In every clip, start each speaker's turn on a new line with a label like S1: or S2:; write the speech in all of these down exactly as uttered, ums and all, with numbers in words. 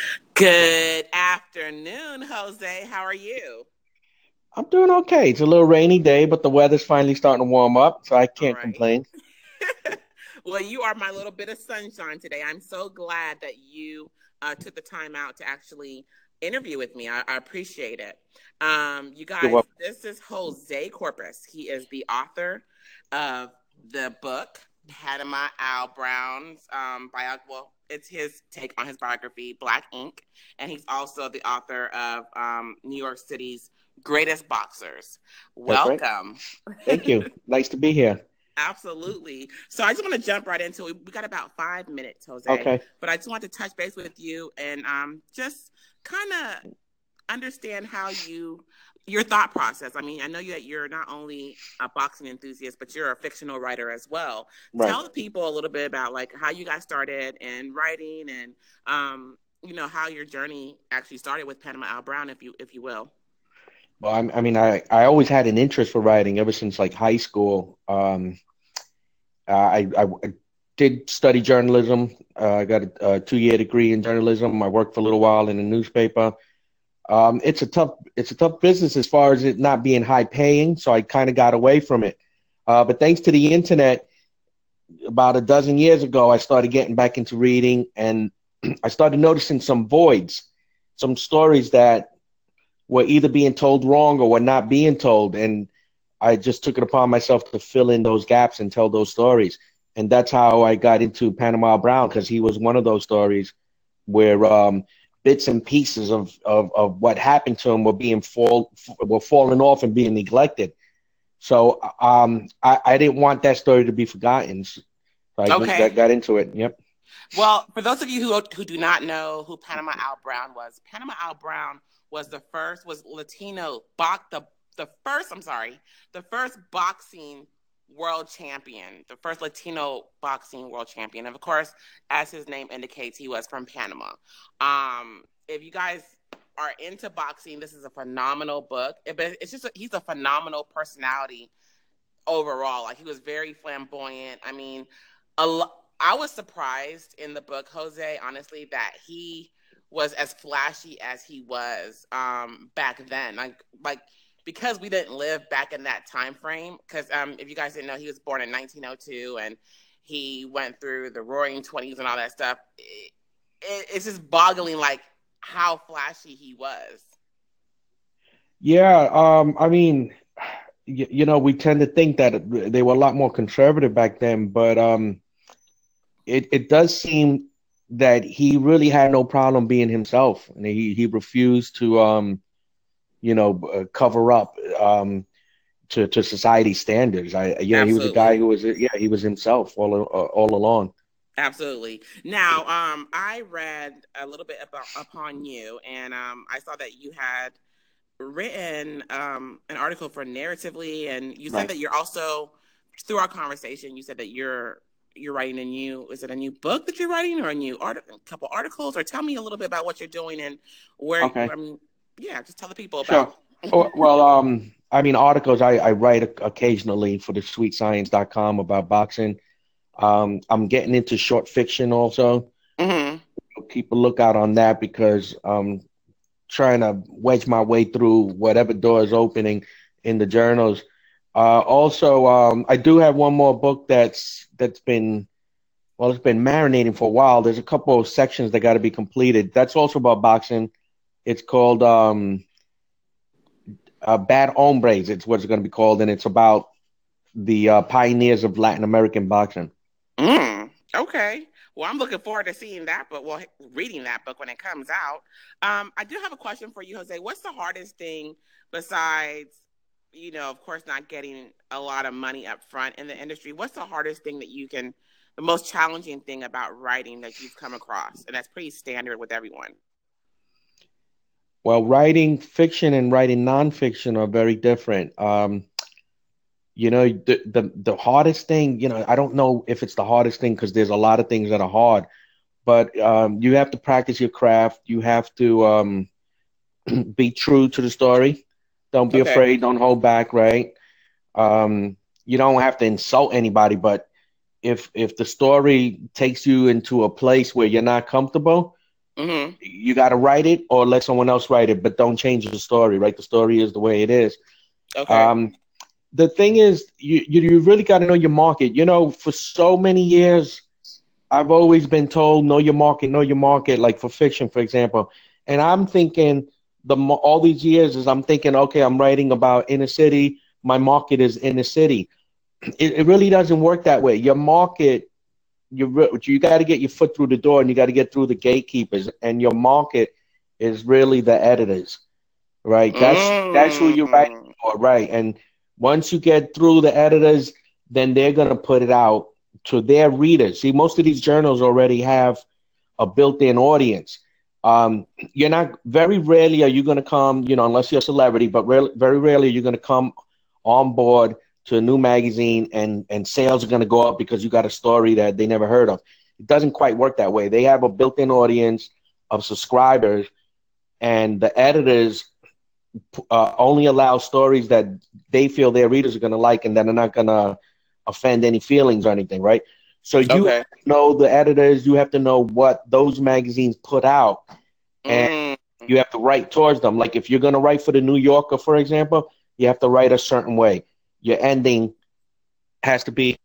S1: Good afternoon, Jose. How are you?
S2: I'm doing okay. It's a little rainy day, but the weather's finally starting to warm up, so I
S1: All
S2: can't
S1: right.
S2: complain.
S1: Well, you are my little bit of sunshine today. I'm so glad that you uh, took the time out to actually interview with me. I, I appreciate it. Um, you
S2: You're
S1: guys,
S2: welcome.
S1: this is Jose Corpus. He is the author of the book Panama Al Brown's um, bio. Well, it's his take on his biography, Black Ink, and he's also the author of um, New York City's Greatest Boxers.
S2: That's right.
S1: Welcome.
S2: Thank you. Nice to be here.
S1: Absolutely. So I just want to jump right into it. We got about five minutes, Jose,
S2: Okay.
S1: but I just want to touch base with you and um, just kind of understand how you your thought process. I mean, I know you that you're not only a boxing enthusiast, but you're a fictional writer as well.
S2: Right.
S1: Tell the people a little bit about like how you got started in writing and um, you know how your journey actually started with Panama Al Brown, if you if you will.
S2: Well, I'm, I mean, I, I always had an interest for writing ever since like high school. Um, I, I, I did study journalism. Uh, I got a, a two-year degree in journalism. I worked for a little while in a newspaper. Um, it's a tough, it's a tough business as far as it not being high paying, so I kind of got away from it. Uh, but thanks to the internet, about a dozen years ago, I started getting back into reading, and I started noticing some voids, some stories that were either being told wrong or were not being told. And I just took it upon myself to fill in those gaps and tell those stories. And that's how I got into Panama Brown, because he was one of those stories where um, bits and pieces of, of, of what happened to him were being fall were falling off and being neglected. So um, I, I didn't want that story to be forgotten. So I got,
S1: Okay.
S2: got into it. Yep.
S1: Well, for those of you who who do not know who Panama Al Brown was, Panama Al Brown was the first was Latino box the the first I'm sorry the first boxing world champion, the first Latino boxing world champion. And of course, as his name indicates, he was from Panama. Um, if you guys are into boxing, this is a phenomenal book. It, but it's just a, he's a phenomenal personality overall. Like he was very flamboyant. I mean, a lo- I was surprised in the book, Jose, honestly, that he was as flashy as he was um, back then. Like, like because we didn't live back in that time frame. Because um, if you guys didn't know, he was born in nineteen oh two, and he went through the Roaring Twenties and all that stuff. It, it, it's just boggling, like how flashy he was.
S2: Yeah. Um, I mean, you, you know, we tend to think that they were a lot more conservative back then, but um, it, it does seem that he really had no problem being himself, and he, he refused to, um, you know, uh, cover up um, to, to society standards. I, you know, he was a guy
S1: Absolutely.
S2: who was, yeah, he was himself all, uh, all along.
S1: Absolutely. Now, um, I read a little bit about upon you, and um, I saw that you had written um, an article for Narratively, and you said
S2: Right.
S1: that you're also through our conversation. You said that you're you're writing a new. Is it a new book that you're writing, or a new art, a couple articles, or tell me a little bit about what you're doing and where.
S2: Okay.
S1: I mean, yeah, just tell the people about.
S2: Sure. Oh, well, um, I mean, articles I, I write occasionally for the sweet science dot com about boxing. Um, I'm getting into short fiction also.
S1: Hmm.
S2: Keep a lookout on that because I'm trying to wedge my way through whatever door is opening in the journals. Uh, also, um, I do have one more book that's that's been well, it's been marinating for a while. There's a couple of sections that got to be completed. That's also about boxing. It's called um, uh, Bad Hombres. It's what it's going to be called, and it's about the uh, pioneers of Latin American boxing.
S1: Mm, okay. Well, I'm looking forward to seeing that book. Well, reading that book when it comes out. Um, I do have a question for you, Jose. What's the hardest thing besides, you know, of course, not getting a lot of money up front in the industry? What's the hardest thing that you can, the most challenging thing about writing that you've come across? And that's pretty standard with everyone.
S2: Well, writing fiction and writing nonfiction are very different. Um, you know, the, the the hardest thing, you know, I don't know if it's the hardest thing because there's a lot of things that are hard, but um, you have to practice your craft. You have to um, be true to the story. Don't be
S1: Okay.
S2: afraid. Don't hold back. Right. Um, you don't have to insult anybody, but if if the story takes you into a place where you're not comfortable,
S1: Mm-hmm.
S2: You got to write it or let someone else write it, but don't change the story, right? The story is the way it is.
S1: Okay.
S2: Um, the thing is, you, you, you really got to know your market. You know, for so many years, I've always been told, know your market, know your market, like for fiction, for example. And I'm thinking, the all these years is I'm thinking, okay, I'm writing about inner city. My market is inner city. It, it really doesn't work that way. Your market, you you got to get your foot through the door, and you got to get through the gatekeepers. And your market is really the editors, right? That's that's who you're writing
S1: Mm.
S2: for, right? And once you get through the editors, then they're gonna put it out to their readers. See, most of these journals already have a built-in audience. Um, you're not very rarely are you going to come, you know, unless you're a celebrity, but rarely, very rarely you're going to come on board to a new magazine and and sales are going to go up because you got a story that they never heard of. It doesn't quite work that way. They have a built-in audience of subscribers, and the editors uh, only allow stories that they feel their readers are going to like and that are not going to offend any feelings or anything, right? So you
S1: Okay.
S2: have to know the editors, you have to know what those magazines put out, and
S1: Mm.
S2: you have to write towards them. Like if you're going to write for the New Yorker, for example, you have to write a certain way. Your ending has to be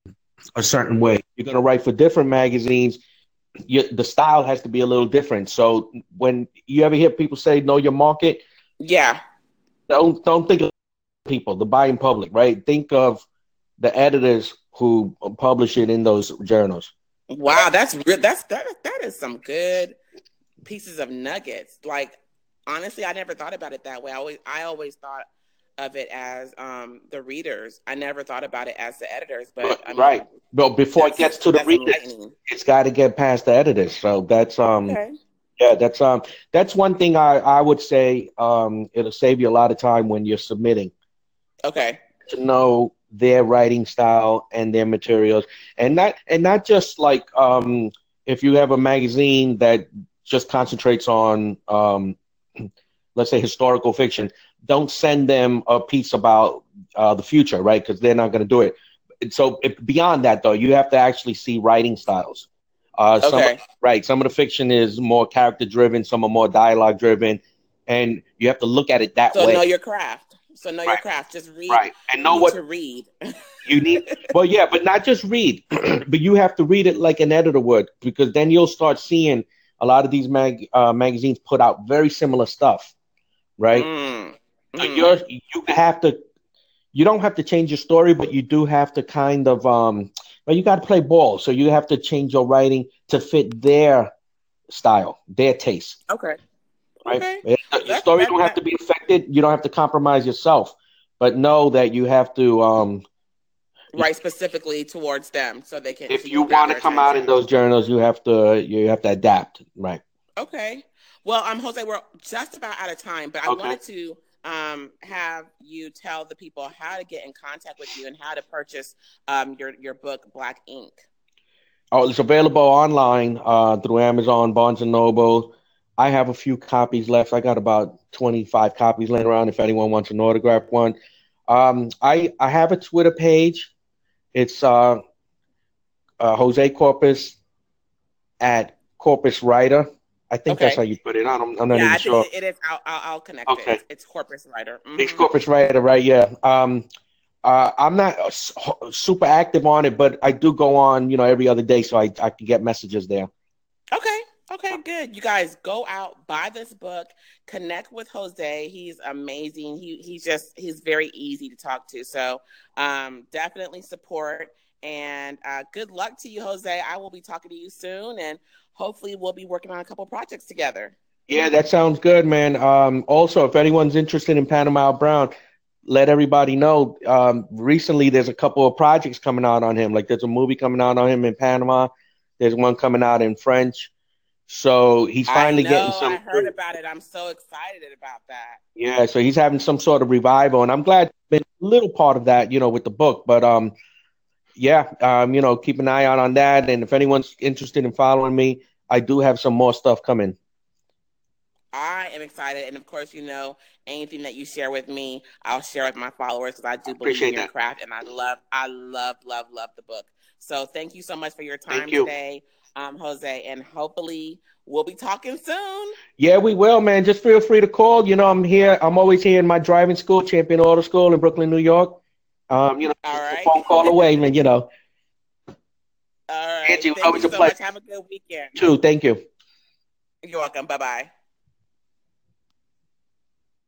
S2: a certain way. You're going to write for different magazines. You, the style has to be a little different. So when you ever hear people say know your market,
S1: Yeah.
S2: don't don't think of people, the buying public, right? Think of the editors who publish it in those journals.
S1: Wow, that's real. That's that. That is some good pieces of nuggets. Like honestly, I never thought about it that way. I always, I always thought of it as um, the readers. I never thought about it as the editors. But I mean,
S2: Right. Well, before it gets
S1: that's
S2: to the
S1: that's
S2: readers,
S1: enlightening.
S2: it's got to get past the editors. So that's um
S1: Okay.
S2: yeah, that's um that's one thing I I would say um it'll save you a lot of time when you're submitting
S1: Okay.
S2: to know their writing style and their materials, and not and not just like um if you have a magazine that just concentrates on um let's say historical fiction, don't send them a piece about uh, the future, right? Because they're not going to do it. So if, beyond that, though, you have to actually see writing styles. Uh, some
S1: Okay.
S2: right, some of the fiction is more character driven, some are more dialogue driven, and you have to look at it that
S1: So
S2: way.
S1: know your craft. So know your
S2: Right,
S1: craft. Just read.
S2: right, and
S1: You
S2: know
S1: need
S2: what
S1: to read.
S2: you need. Well, yeah, but not just read, but you have to read it like an editor would, because then you'll start seeing a lot of these mag uh, magazines put out very similar stuff, right?
S1: Mm.
S2: So
S1: Mm.
S2: you're you have to you don't have to change your story, but you do have to kind of um well, you got to play ball. So you have to change your writing to fit their style, their taste,
S1: Okay.
S2: right?
S1: Okay.
S2: Your
S1: That
S2: story
S1: that
S2: don't have
S1: that
S2: to be affected. You don't have to compromise yourself, but know that you have to um
S1: write specifically towards them so they can so
S2: if
S1: you
S2: you
S1: can grab
S2: want
S1: their
S2: to come out in
S1: attention.
S2: those journals, you have to you have to adapt, right?
S1: Okay. Well, um, Jose, we're just about out of time, but I
S2: Okay.
S1: wanted to um have you tell the people how to get in contact with you and how to purchase um your your book Black Ink.
S2: Oh, it's available online uh, through Amazon, Barnes and Noble. I have a few copies left. I got about twenty-five copies laying around if anyone wants an autographed one. Um, I, I have a Twitter page. It's uh, uh, Jose Corpus at Corpus Writer. I think that's how
S1: Okay.
S2: you put it. I don't, I'm not
S1: Yeah,
S2: even
S1: I think
S2: sure.
S1: it is. I'll I'll, I'll connect it.
S2: Okay.
S1: It's, it's Corpus Writer.
S2: It's
S1: Mm-hmm.
S2: Corpus Writer, right? Yeah. Um, uh, I'm not uh, super active on it, but I do go on, you know, every other day, so I, I can get messages there.
S1: Okay. Okay, good. You guys go out, buy this book, connect with Jose. He's amazing. He he's just he's very easy to talk to. So um, definitely support and uh, good luck to you, Jose. I will be talking to you soon, and hopefully we'll be working on a couple projects together.
S2: Yeah, that sounds good, man. Um, also, if anyone's interested in Panama Brown, let everybody know. Um, recently, there's a couple of projects coming out on him. Like there's a movie coming out on him in Panama. There's one coming out in French. So he's
S1: I
S2: finally getting
S1: know. I
S2: some.
S1: heard about it. I'm so excited about that.
S2: Yeah, so he's having some sort of revival, and I'm glad been a little part of that, you know, with the book. But um, yeah, um, you know, keep an eye out on that. And if anyone's interested in following me, I do have some more stuff coming.
S1: I am excited, and of course, you know, anything that you share with me, I'll share with my followers because I do believe in
S2: Appreciate
S1: your
S2: that.
S1: craft, and I love, I love, love, love the book. So, thank you so much for your time
S2: Thank you.
S1: today. um, Jose, and hopefully we'll be talking soon.
S2: Yeah, we will, man. Just feel free to call. You know, I'm here. I'm always here in my driving school, Champion Auto School in Brooklyn, New York. Um, you know,
S1: All
S2: just a
S1: right.
S2: phone call away, man. You know,
S1: All right.
S2: Angie, it was
S1: Thank you
S2: always a
S1: so much.
S2: pleasure.
S1: Have a good weekend.
S2: Too. Thank you.
S1: You're welcome. Bye bye.